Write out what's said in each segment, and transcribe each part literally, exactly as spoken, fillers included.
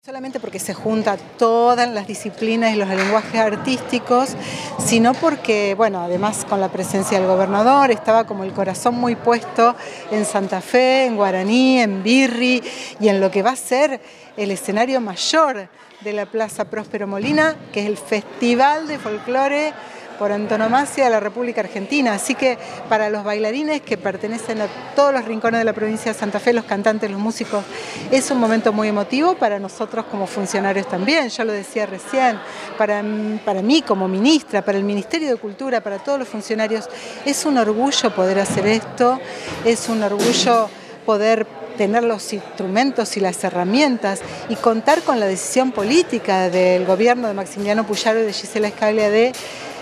Solamente porque se juntan todas las disciplinas y los lenguajes artísticos, sino porque, bueno, además con la presencia del gobernador, estaba como el corazón muy puesto en Santa Fe, en Guaraní, en Birri y en lo que va a ser el escenario mayor de la Plaza Próspero Molina, que es el Festival de Folclore por antonomasia de la República Argentina. Así que para los bailarines que pertenecen a todos los rincones de la provincia de Santa Fe, los cantantes, los músicos, es un momento muy emotivo, para nosotros como funcionarios también, yo lo decía recién, para, para mí como ministra, para el Ministerio de Cultura, para todos los funcionarios, es un orgullo poder hacer esto, es un orgullo poder tener los instrumentos y las herramientas y contar con la decisión política del gobierno de Maximiliano Puyaro y de Gisela Scaglia de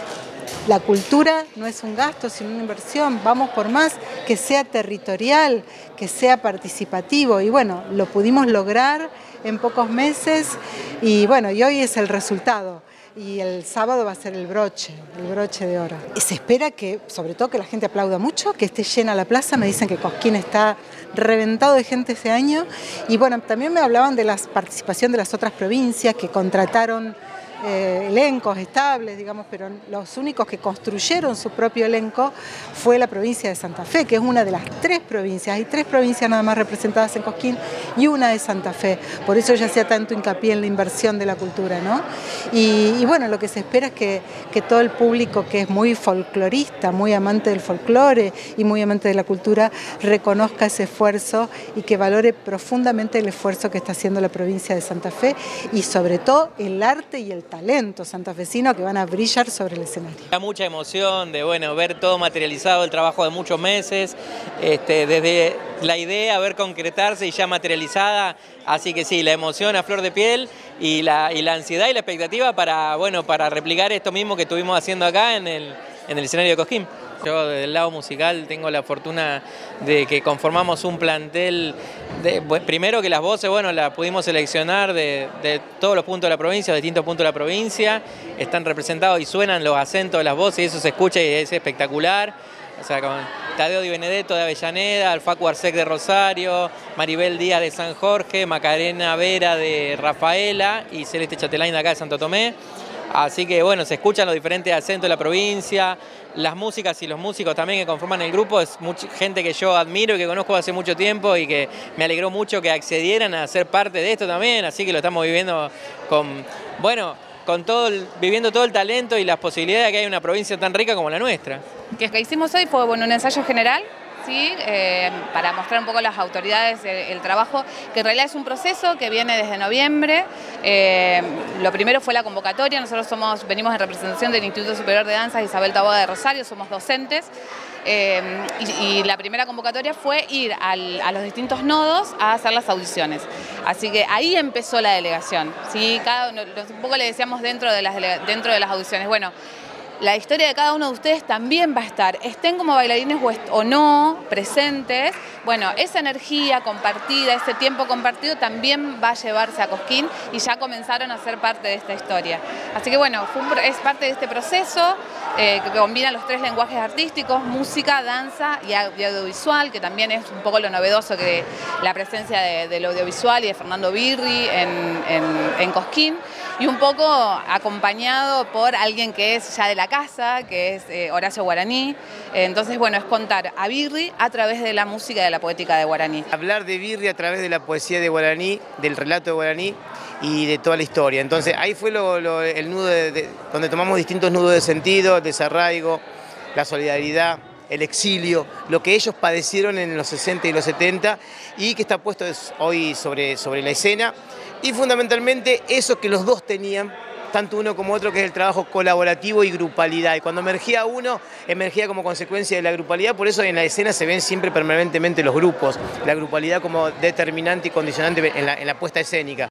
la cultura no es un gasto, sino una inversión. Vamos por más, que sea territorial, que sea participativo. Y bueno, lo pudimos lograr en pocos meses y bueno, y hoy es el resultado. Y el sábado va a ser el broche, el broche de oro. Y se espera que, sobre todo, que la gente aplauda mucho, que esté llena la plaza. Me dicen que Cosquín está reventado de gente ese año. Y bueno, también me hablaban de la participación de las otras provincias que contrataron Eh, elencos estables, digamos, pero los únicos que construyeron su propio elenco fue la provincia de Santa Fe, que es una de las tres provincias. Hay tres provincias nada más representadas en Cosquín y una es Santa Fe. Por eso ya hacía tanto hincapié en la inversión de la cultura, ¿no? Y, y bueno, lo que se espera es que, que todo el público que es muy folclorista, muy amante del folclore y muy amante de la cultura, reconozca ese esfuerzo y que valore profundamente el esfuerzo que está haciendo la provincia de Santa Fe y sobre todo el arte y el talento santafesino que van a brillar sobre el escenario. Da mucha emoción de bueno, ver todo materializado, el trabajo de muchos meses, este, desde la idea ver concretarse y ya materializada, así que sí, la emoción a flor de piel y la, y la ansiedad y la expectativa para, bueno, para replicar esto mismo que estuvimos haciendo acá en el, en el escenario de Cosquín. Yo del lado musical tengo la fortuna de que conformamos un plantel, de, pues, primero que las voces, bueno, las pudimos seleccionar de, de todos los puntos de la provincia, de distintos puntos de la provincia, están representados y suenan los acentos de las voces y eso se escucha y es espectacular. O sea, con Tadeo Di Benedetto de Avellaneda, Alfacu Arsec de Rosario, Maribel Díaz de San Jorge, Macarena Vera de Rafaela y Celeste Chatelain de acá de Santo Tomé. Así que bueno, se escuchan los diferentes acentos de la provincia, las músicas y los músicos también que conforman el grupo, es mucha gente que yo admiro y que conozco hace mucho tiempo y que me alegró mucho que accedieran a ser parte de esto también, así que lo estamos viviendo con, bueno, con todo el, viviendo todo el talento y las posibilidades de que haya una provincia tan rica como la nuestra. Lo que hicimos hoy fue bueno, un ensayo general, ¿sí? eh, para mostrar un poco a las autoridades el, el trabajo, que en realidad es un proceso que viene desde noviembre. Eh, lo primero fue la convocatoria, nosotros somos, venimos en representación del Instituto Superior de Danzas Isabel Taboada de Rosario, somos docentes, eh, y, y la primera convocatoria fue ir al, a los distintos nodos a hacer las audiciones. Así que ahí empezó la delegación, ¿sí? Cada, un poco le decíamos dentro de las, dentro de las audiciones, bueno, la historia de cada uno de ustedes también va a estar, estén como bailarines o no presentes, bueno, esa energía compartida, ese tiempo compartido también va a llevarse a Cosquín y ya comenzaron a ser parte de esta historia. Así que bueno, fue un, es parte de este proceso eh, que combina los tres lenguajes artísticos, música, danza y audiovisual, que también es un poco lo novedoso que la presencia de, del audiovisual y de Fernando Birri en, en, en Cosquín, y un poco acompañado por alguien que es ya de la casa, que es eh, Horacio Guaraní. Entonces, bueno, es contar a Birri a través de la música y de la poética de Guaraní. Hablar de Birri a través de la poesía de Guaraní, del relato de Guaraní y de toda la historia. Entonces, ahí fue lo, lo, el nudo de, de, donde tomamos distintos nudos de sentido, el desarraigo, la solidaridad, el exilio, lo que ellos padecieron en los sesenta y los setenta y que está puesto hoy sobre, sobre la escena. Y fundamentalmente eso que los dos tenían, tanto uno como otro, que es el trabajo colaborativo y grupalidad. Y cuando emergía uno, emergía como consecuencia de la grupalidad, por eso en la escena se ven siempre permanentemente los grupos, la grupalidad como determinante y condicionante en la, en la puesta escénica.